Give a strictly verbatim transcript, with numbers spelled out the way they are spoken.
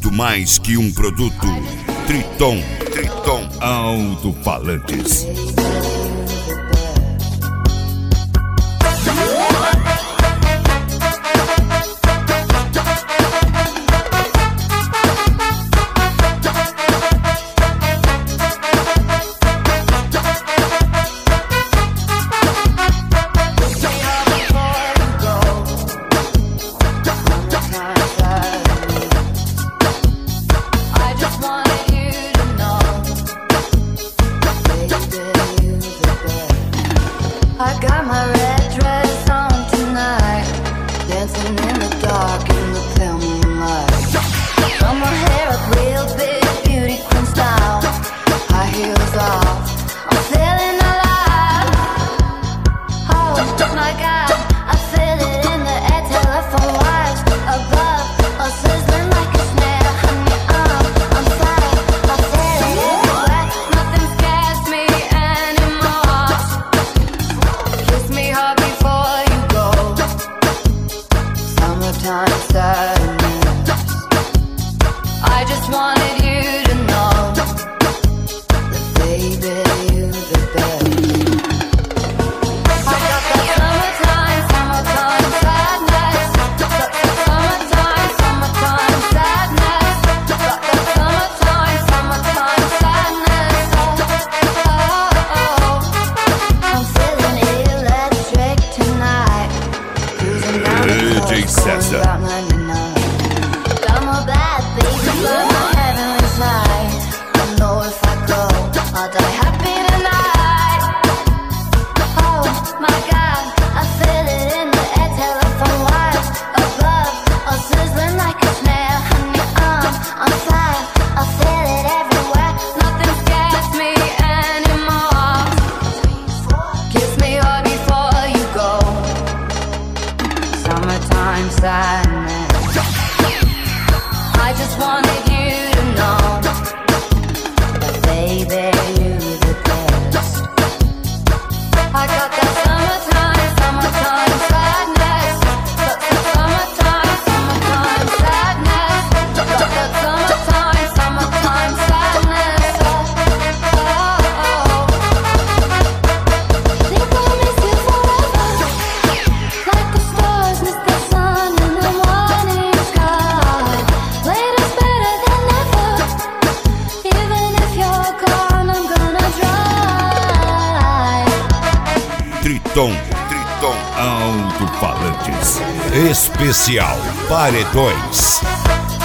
muito mais que um produto. Triton, Triton Alto-Falantes. I got my red dress on tonight, dancing in the dark in the pale moonlight. Got my hair up real big, beauty queen style, high heels off, I'm feeling alive. Oh my God, I feel it in the air, telephone wires above, all sizzling like a snare. Honey, I'm on fire, I feel it everywhere, nothing scares me anymore. Kiss me hard before you go. Summertime sadness. I just wanted you to know that baby, you're the best. I got that summertime, summertime sadness. Got that summertime, summertime sadness. Got that summertime, summertime sadness. Oh, oh, oh. I'm feeling electric tonight. Cruising down the D J coast, going César. about ninety-nine. Got my bad baby by my heavenly side. I know if I go, I'll die happy tonight. Oh my God, I feel it in the air, telephone wires above, all sizzling like a snare. Honey, I'm on fire, I feel it everywhere, nothing scares me anymore. Kiss me hard before you go. Summertime sadness. I just wanted you to know that baby, you're the best. I got that summertime, summertime sadness. Got that summertime, summertime sadness. Got that summertime, summertime sadness. Oh, oh, oh. Think I'll miss you forever, like the stars miss the sun in the morning sky. Later's better than never. Even if you're gone, I'm gonna drive. Triton, Triton Alto-Falantes. Especial Paredões.